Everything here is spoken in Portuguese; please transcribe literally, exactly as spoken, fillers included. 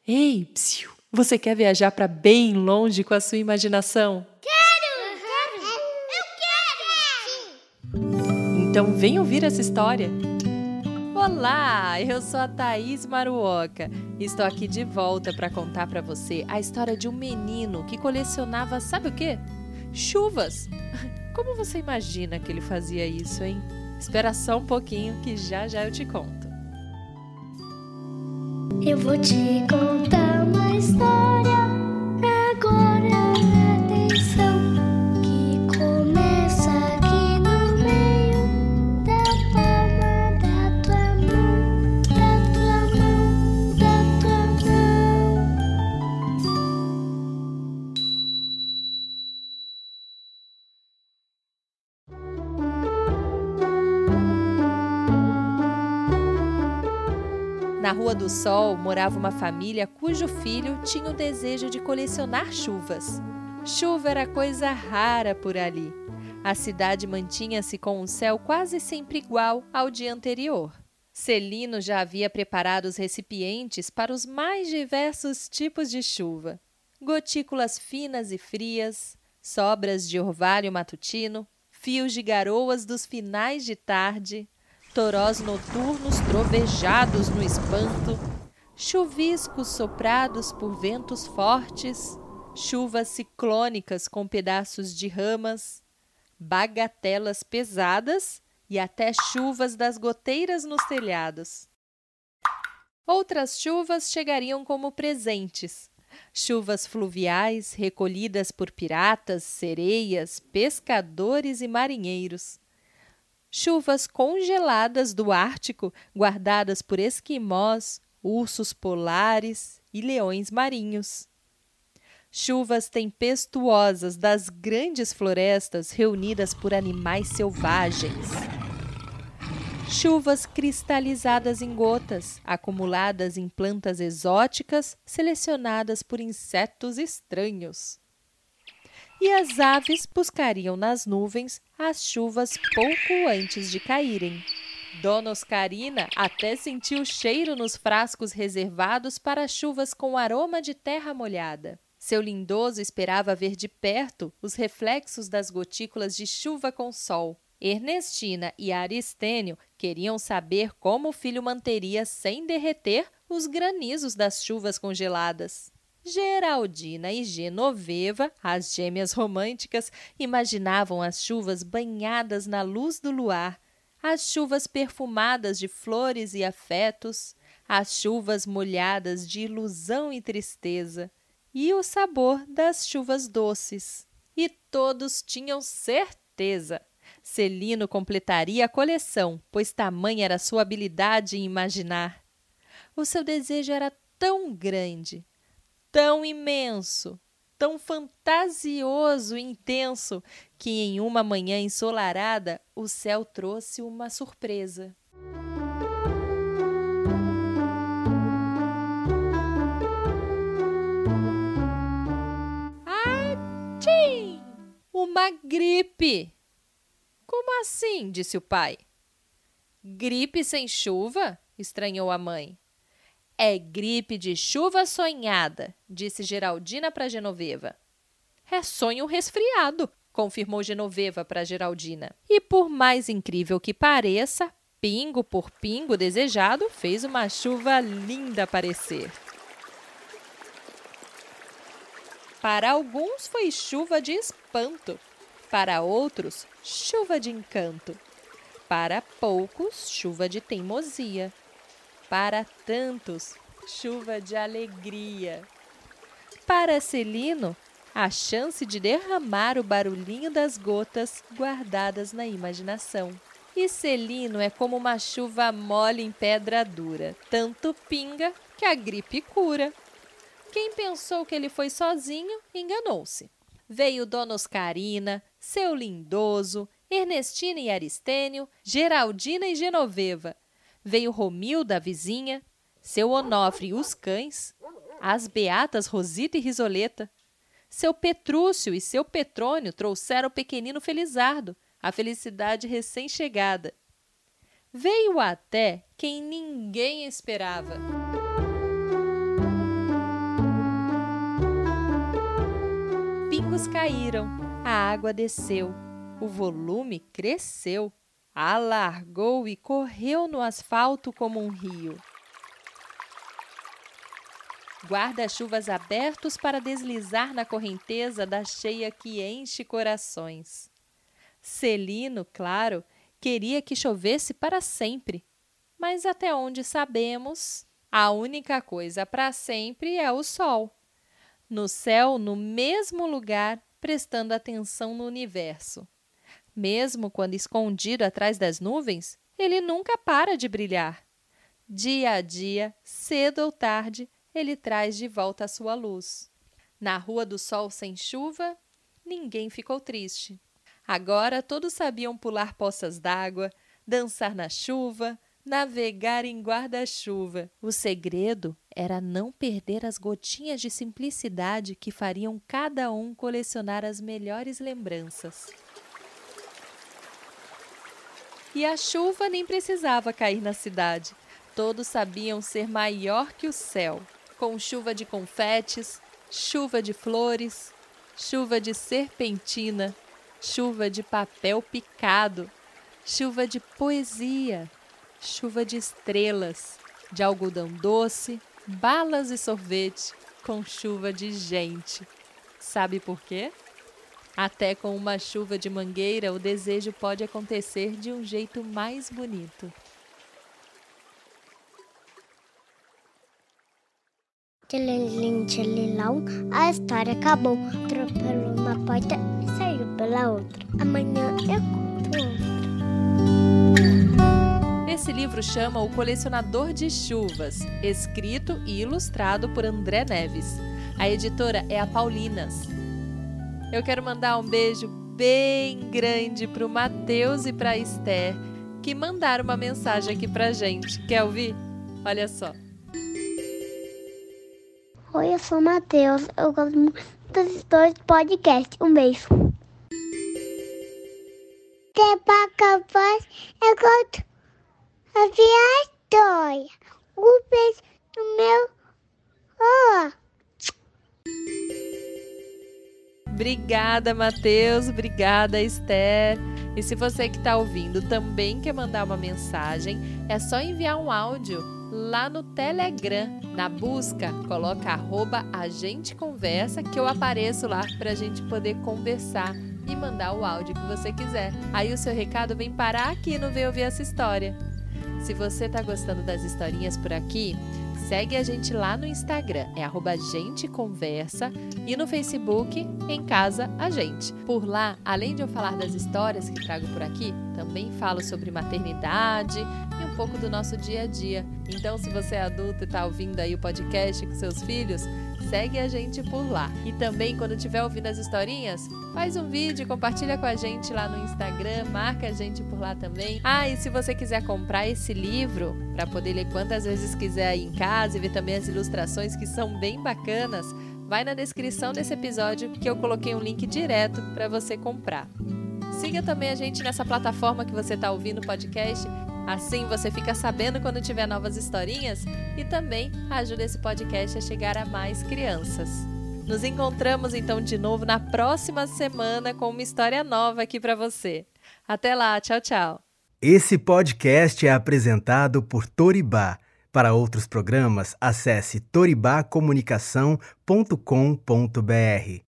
Ei, psiu, você quer viajar para bem longe com a sua imaginação? Quero! Quero! Eu quero! Sim! Então vem ouvir essa história. Olá, eu sou a Thaís Maruoka. Estou aqui de volta para contar para você a história de um menino que colecionava, sabe o quê? Chuvas. Como você imagina que ele fazia isso, hein? Espera só um pouquinho que já já eu te conto. Eu vou te contar uma história agora, atenção, que começa aqui no meio da palma da tua mão, da tua mão, da tua Na Rua do Sol morava uma família cujo filho tinha o desejo de colecionar chuvas. Chuva era coisa rara por ali. A cidade mantinha-se com um céu quase sempre igual ao dia anterior. Celino já havia preparado os recipientes para os mais diversos tipos de chuva. Gotículas finas e frias, sobras de orvalho matutino, fios de garoas dos finais de tarde, torós noturnos trovejados no espanto, chuviscos soprados por ventos fortes, chuvas ciclônicas com pedaços de ramas, bagatelas pesadas e até chuvas das goteiras nos telhados. Outras chuvas chegariam como presentes, chuvas fluviais recolhidas por piratas, sereias, pescadores e marinheiros. Chuvas congeladas do Ártico, guardadas por esquimós, ursos polares e leões marinhos. Chuvas tempestuosas das grandes florestas reunidas por animais selvagens. Chuvas cristalizadas em gotas, acumuladas em plantas exóticas, selecionadas por insetos estranhos. E as aves buscariam nas nuvens as chuvas pouco antes de caírem. Dona Oscarina até sentiu cheiro nos frascos reservados para chuvas com aroma de terra molhada. Seu lindoso esperava ver de perto os reflexos das gotículas de chuva com sol. Ernestina e Aristênio queriam saber como o filho manteria sem derreter os granizos das chuvas congeladas. Geraldina e Genoveva, as gêmeas românticas, imaginavam as chuvas banhadas na luz do luar, as chuvas perfumadas de flores e afetos, as chuvas molhadas de ilusão e tristeza, e o sabor das chuvas doces. E todos tinham certeza. Celino completaria a coleção, pois tamanha era sua habilidade em imaginar. O seu desejo era tão grande, tão imenso, tão fantasioso e intenso, que em uma manhã ensolarada o céu trouxe uma surpresa. Atchim! Uma gripe! Como assim? Disse o pai. Gripe sem chuva? Estranhou a mãe. É gripe de chuva sonhada, disse Geraldina para Genoveva. É sonho resfriado, confirmou Genoveva para Geraldina. E por mais incrível que pareça, pingo por pingo desejado fez uma chuva linda aparecer. Para alguns foi chuva de espanto, para outros, chuva de encanto, para poucos, chuva de teimosia. Para tantos, chuva de alegria. Para Celino, a chance de derramar o barulhinho das gotas guardadas na imaginação. E Celino é como uma chuva mole em pedra dura, tanto pinga que a gripe cura. Quem pensou que ele foi sozinho, enganou-se. Veio Dona Oscarina, seu lindoso, Ernestina e Aristênio, Geraldina e Genoveva. Veio Romilda, a vizinha, seu Onofre e os cães, as beatas Rosita e Risoleta. Seu Petrúcio e seu Petrônio trouxeram o pequenino Felizardo, a felicidade recém-chegada. Veio até quem ninguém esperava. caíram, a água desceu, o volume cresceu, alargou e correu no asfalto como um rio. Guarda-chuvas abertos para deslizar na correnteza da cheia que enche corações. Celino, claro, queria que chovesse para sempre, mas até onde sabemos, a única coisa para sempre é o sol. No céu, no mesmo lugar, prestando atenção no universo. Mesmo quando escondido atrás das nuvens, ele nunca para de brilhar. Dia a dia, cedo ou tarde, ele traz de volta a sua luz. Na Rua do Sol sem chuva, ninguém ficou triste. Agora todos sabiam pular poças d'água, dançar na chuva, navegar em guarda-chuva. O segredo era não perder as gotinhas de simplicidade que fariam cada um colecionar as melhores lembranças. E a chuva nem precisava cair na cidade. Todos sabiam ser maior que o céu, com chuva de confetes, chuva de flores, chuva de serpentina, chuva de papel picado, chuva de poesia, chuva de estrelas, de algodão doce, balas e sorvete, com chuva de gente. Sabe por quê? Até com uma chuva de mangueira, o desejo pode acontecer de um jeito mais bonito. Tchelilim, tchelilão, a história acabou. Atropelou uma porta e saiu pela outra. Amanhã eu conto outra. Esse livro chama O Colecionador de Chuvas, escrito e ilustrado por André Neves. A editora é a Paulinas. Eu quero mandar um beijo bem grande para o Matheus e para a Esther, que mandaram uma mensagem aqui pra gente. Quer ouvir? Olha só. Oi, eu sou o Matheus. Eu gosto muito das histórias do podcast. Um beijo. Tempo capaz, eu gosto de ouvir a história. Um beijo no meu... Oh. Obrigada, Matheus. Obrigada, Esther. E se você que está ouvindo também quer mandar uma mensagem, é só enviar um áudio lá no Telegram. Na busca, coloca arroba a gente conversa, que eu apareço lá para a gente poder conversar e mandar o áudio que você quiser. Aí o seu recado vem parar aqui no Vem Ouvir Essa História. Se você está gostando das historinhas por aqui, segue a gente lá no Instagram, é arroba a gente conversa, e no Facebook, Em Casa a Gente. Por lá, além de eu falar das histórias que trago por aqui, também falo sobre maternidade e um pouco do nosso dia a dia. Então, se você é adulto e está ouvindo aí o podcast com seus filhos, segue a gente por lá. E também, quando estiver ouvindo as historinhas, faz um vídeo, compartilha com a gente lá no Instagram, marca a gente por lá também. Ah, e se você quiser comprar esse livro, para poder ler quantas vezes quiser aí em casa e ver também as ilustrações que são bem bacanas, vai na descrição desse episódio que eu coloquei um link direto para você comprar. Siga também a gente nessa plataforma que você está ouvindo o podcast, assim você fica sabendo quando tiver novas historinhas e também ajuda esse podcast a chegar a mais crianças. Nos encontramos então de novo na próxima semana com uma história nova aqui para você. Até lá, tchau, tchau. Esse podcast é apresentado por Toribá. Para outros programas, acesse toribá comunicação ponto com ponto br.